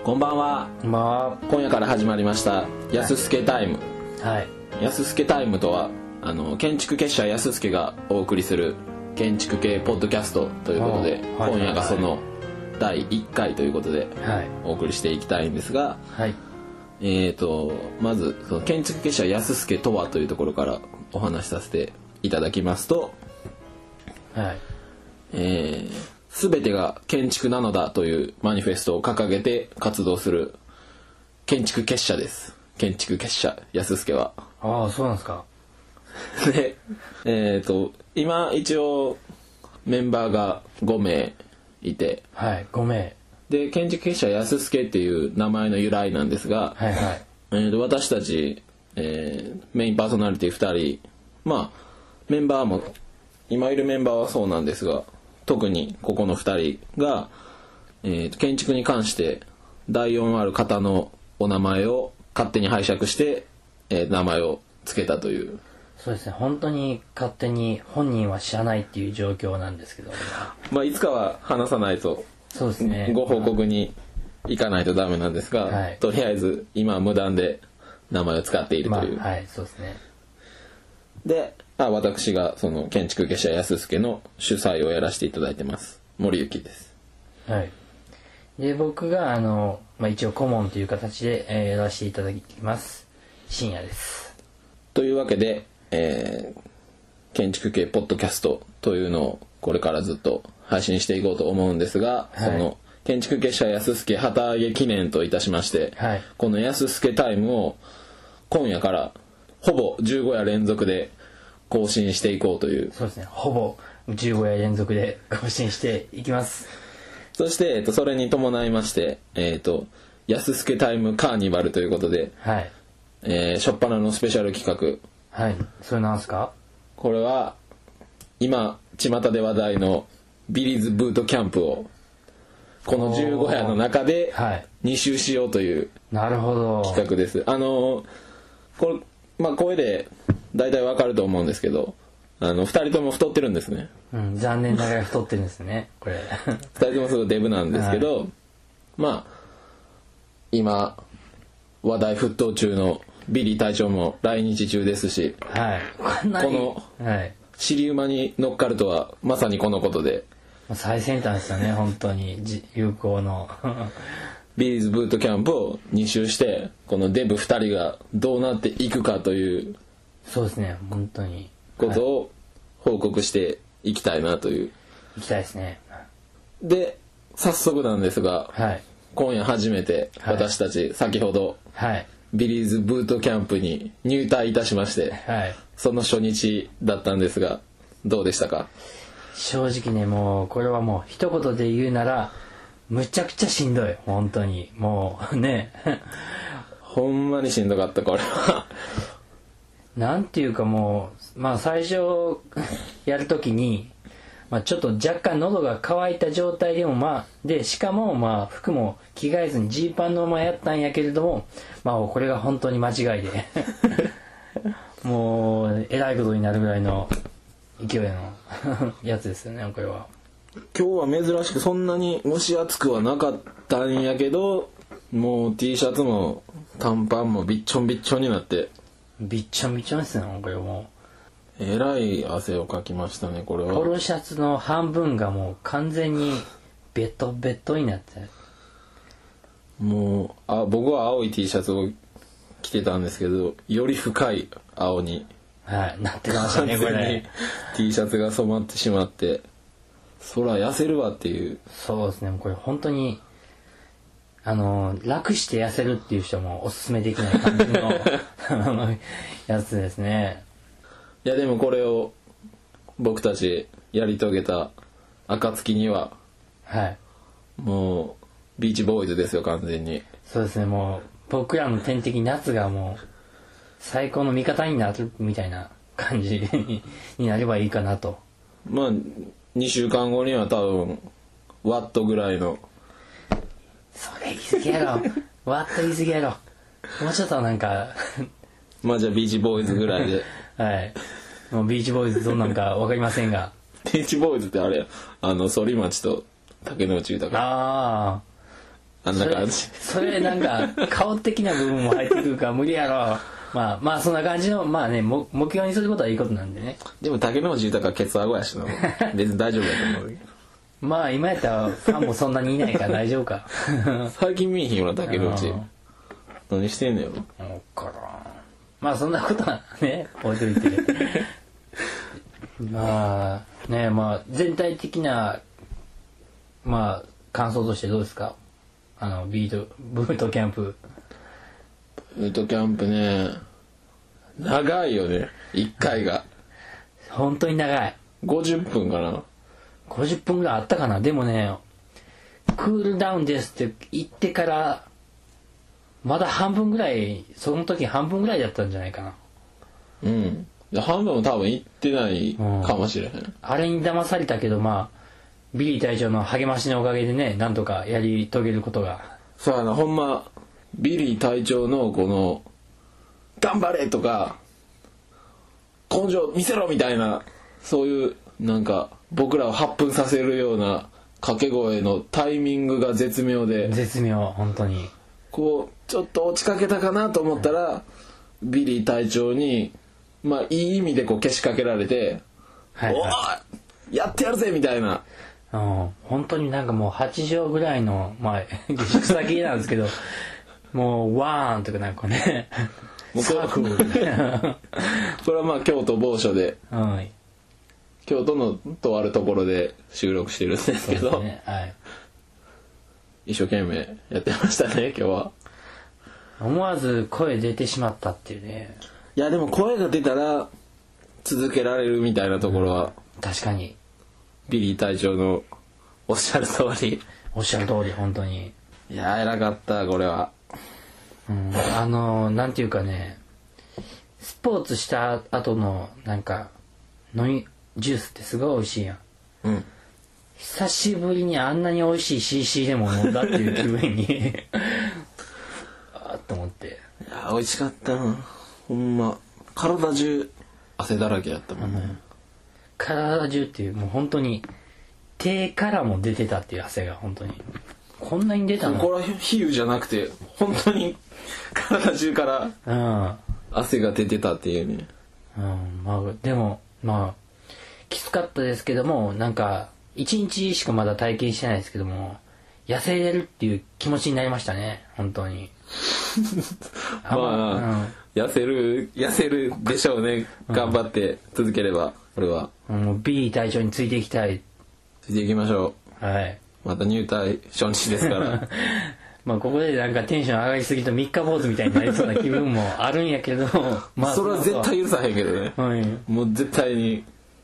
こんばんは。今夜から始まりましたやすすけタイム。 はい。 やすすけタイムとは建築結社やすすけがお送りする建築系ポッドキャストということで、 はい、 今夜がその第1回ということでお送りしていきたいんですが、 はい、 まずその建築結社やすすけとはというところからお話しさせていただきますと、 はい、 全てが建築なのだというマニフェストを掲げて活動する建築結社です。建築結社やすすけは。 ああ、そうなんですか。 で、今一応メンバーが5名いて、 はい、5名で建築結社やすすけっていう名前の由来なんですが、 はいはい、 私たち、メインパーソナリティ2人、まあメンバーも今いるメンバーはそうなんですが、特にここの2人が、建築に関して第4ある方のお名前を勝手に拝借して、名前を付けたという。 そうですね、本当に勝手に本人は知らないっていう状況なんですけど、 まあいつかは話さないと、 そうですね、 ご報告に行かないとダメなんですが、 はい、 とりあえず今は無断で名前を使っているという、 はい、そうですね。 で、私がその建築結社やすすけの主催をやらせていただいてます森幸です。 はい。で、僕が一応顧問という形で、やらせていただきます深夜です。 というわけで、建築系ポッドキャストというのをこれからずっと配信していこうと思うんですが、 はい、 その建築結社やすすけ旗揚げ記念といたしまして、 はい、 このやすすけタイムを今夜からほぼ15夜連続で更新していこうという。 そうですね、ほぼ15夜連続で更新していきます。 そして、それに伴いまして、やすすけタイムカーニバルということで、 はい、 初っ端のスペシャル企画。 はい、それなんすか？ これは今巷で話題のビリーズブートキャンプをこの15夜の中で2周しようという企画です。これ、まあ声で大体わかると思うんですけど、2人とも太ってるんですね。 うん、残念ながら太ってるんですね、これ。 2人ともすごいデブなんですけど、はい、まあ今話題沸騰中のビリー隊長も来日中ですし、 はい、 この尻馬に乗っかるとはまさにこのことで、 最先端ですよね、本当に有効のビリーズブートキャンプを2周して、このデブ2人がどうなっていくかという、 そうですね、本当にことを報告していきたいなという。 いきたいですね。 で、早速なんですが、 はい、 今夜初めて私たち先ほど、 はい、 ビリーズブートキャンプに入隊いたしまして、 はい、 その初日だったんですが、どうでしたか？ 正直ね、もうこれはもう一言で言うならむちゃくちゃしんどい、本当にもうねほんまにしんどかった、これはなんていうか、もうまあ最初やるときに、ちょっと若干喉が渇いた状態でもでしかも服も着替えずにジーパンのままやったんやけれども、これが本当に間違いでもうえらいことになるぐらいの勢いのやつですよね、これは。 今日は珍しくそんなに蒸し暑くはなかったんやけど、もう T シャツも短パンもびっちょんびっちょんになって、 びっちょんびっちょんですね、これもうえらい汗をかきましたね、これは。 ポロシャツの半分がもう完全にベトベトになって、 もう僕は青い T シャツを着てたんですけど、より深い青に、 はい、なってましたね、これ。 T シャツが染まってしまって、そら痩せるわっていう。 そうですね、これ本当に楽して痩せるっていう人もおすすめできない感じのやつですね。 いやでもこれを僕たちやり遂げた暁には、 はい、 もうビーチボーイズですよ、完全に。 そうですね、もう僕らの天敵夏がもう最高の味方になるみたいな感じになればいいかなと。 まあ2週間後には多分ワットぐらいの、 それ言い過ぎやろワット言い過ぎやろ、もうちょっとなんかまあじゃあビーチボーイズぐらいではい、もうビーチボーイズどんなんか分かりませんがビーチボーイズってあれや、反町と竹野内豊。 ああんな感じ。 それなんか顔的な部分も入ってくるから無理やろ。まあそんな感じのまあね目標にすることはいいことなんでね。 でも竹野内豊はケツ顎やしな。別に大丈夫だと思うけど。 まあ今やったらファンもそんなにいないから大丈夫か。 最近見えへんよな竹野内。何してんのよ。 分からん。まあそんなことはね置いといて。まあねまあ全体的なまあ感想としてどうですか。ブートキャンプ。 ブートキャンプね、長いよね1回が。 本当に長い。 50分かな。 50分ぐらいあったかな。でもねクールダウンですって言ってからまだ半分ぐらい、その時半分ぐらいだったんじゃないかな。 うん。半分も多分行ってないかもしれへん。 あれに騙されたけどまあビリー隊長の励ましのおかげでねなんとかやり遂げることが。 そうやな、ほんまビリー隊長のこの頑張れとか根性見せろみたいな、そういうなんか僕らを発奮させるような掛け声のタイミングが絶妙で、 絶妙本当に。 こうちょっと落ちかけたかなと思ったら、ビリー隊長にまあいい意味でこうけしかけられて、 はいはい、 おいやってやるぜみたいな。 本当になんかもう8畳ぐらいのまあ下宿先なんですけどもうワーンとかなんかねサークルこれはまあ京都某所で、 はい、 京都のとあるところで収録してるんですけど、 ねはい、 一生懸命やってましたね今日は。 思わず声出てしまったっていうね。 いやでも声が出たら続けられるみたいなところは、 確かにビリー隊長のおっしゃる通り。 おっしゃる通り本当に。 いや偉かったこれは。 なんていうかね、スポーツした後のなんか飲みジュースってすごい美味しいやん。 うん。 久しぶりにあんなに美味しい CC でも飲んだっていう気分にあっと思って。 いや美味しかったなほんま。体中汗だらけやったもんね、 体中っていうもう本当に手からも出てたっていう汗が本当にこんなに出たの。 これは比喩じゃなくて本当に体中から汗が出てたっていうね。 まあでもまあきつかったですけども、なんか1日しかまだ体験してないですけども痩せれるっていう気持ちになりましたね本当に。 まあ、痩せるでしょうね、頑張って続ければ。これはもうビリー隊長についていきたい。 ついていきましょう。はい。 また入隊初日ですからまあここでなんかテンション上がりすぎと三日坊主みたいになりそうな気分もあるんやけどまあそれは絶対許さへんけどね、 はい、 もう絶対に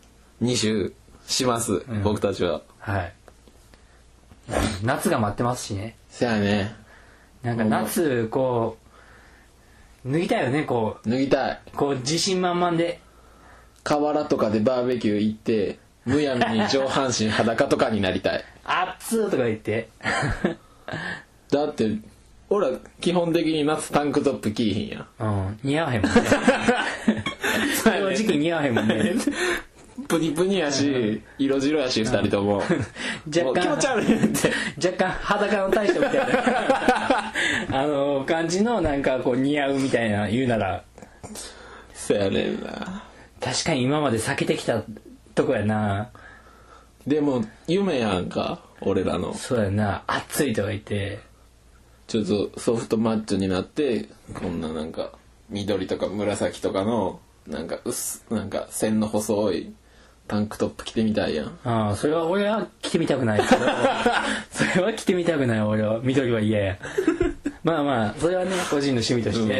2周します、僕たちは。 はい。夏が待ってますしね。 せやね。 なんか夏こう脱ぎたいよね、こう脱ぎたい。 こう自信満々で河原とかでバーベキュー行ってむやみに上半身裸とかになりたい。 熱ーとか言ってだって俺は基本的に夏タンクトップ着いひんや。 似合わへんもんね正直似合わへんもんねプニプニやし、色白やし、2人とも。 若干気持ち悪いねって。 若干裸の大将みたいな感じのなんかこう似合うみたいな言うなら。 そうやねんな。 確かに今まで避けてきたとこやな。 でも夢やんか、俺らの。 そうやな、熱いとか言ってちょっとソフトマッチョになってこんななんか緑とか紫とかのなんかなんか線の細いタンクトップ着てみたいやん。 それは俺は着てみたくないけどそれは着てみたくない。俺は緑は嫌やまあまあそれはね個人の趣味として、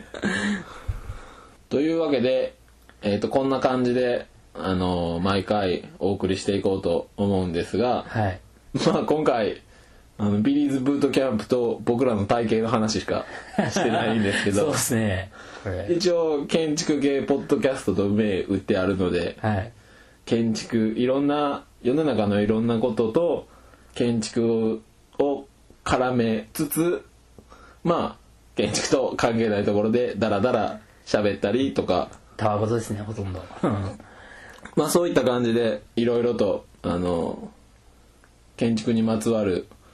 というわけで、こんな感じで毎回お送りしていこうと思うんですが、 はい、 まあ今回ビリーズブートキャンプと僕らの体型の話しかしてないんですけどそうですね、これ一応建築系ポッドキャストと銘打ってあるので、 はい、 建築いろんな世の中のいろんなことと建築を絡めつつ、まあ建築と関係ないところでダラダラ喋ったりとか、 たわごとですねほとんどまあそういった感じでいろいろと建築にまつわる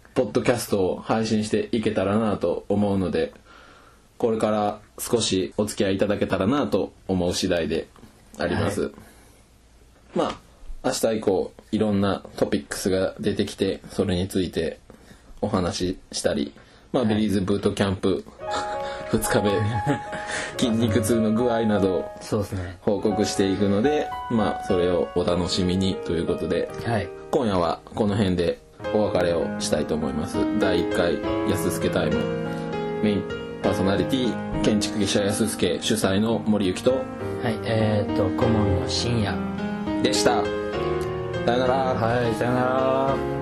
ポッドキャストを配信していけたらなと思うので、これから少しお付き合いいただけたらなと思う次第であります。はい、まあ明日以降いろんなトピックスが出てきて、それについてお話ししたり、まあ、ビリーズブートキャンプ2日目筋肉痛の具合などを報告していくので、まあそれをお楽しみにということで、はい、今夜はこの辺でお別れをしたいと思います。第1回安助タイム、メインパーソナリティ建築技者安助、主催の森幸と、 はい、顧問の深夜でした。さよなら。 はい、さよなら。